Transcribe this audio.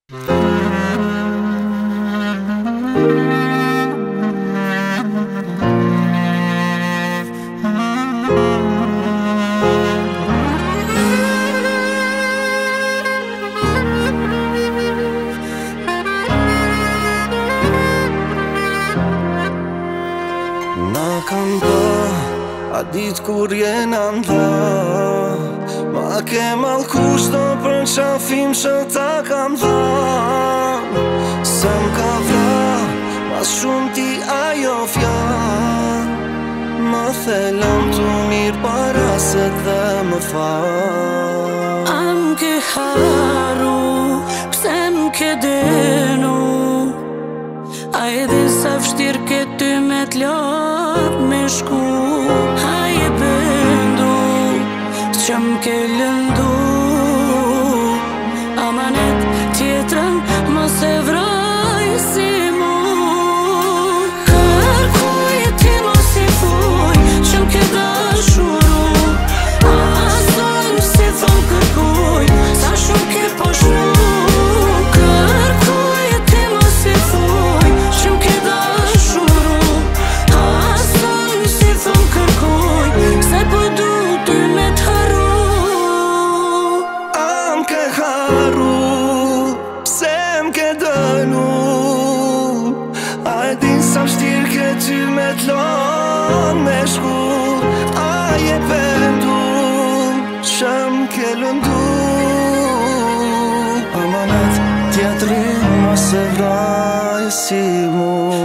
Na kam bë, a dit kur jena nda Ma ke mal kushto për qafim që ta kam dha Se m'ka vra, mas shumë ti ajo fjall Më thelon të mirë para se dhe më fall A m'ke haru, pse m'ke denu A edhe sa vështirë ke ty me t'lop me shku A je bëndu, që m'ke lëndu Amanet tjetërën mos e vroj si mu Kërkuj e ti mos i fuj, që m'ke dashuru Asoj si thon kërkuj, sa shumë ke poshnu Sa vështirë ke ty me t'lon me shku A je pendu që m'ke lëndu Amanet tjetërin mos e vraj si mu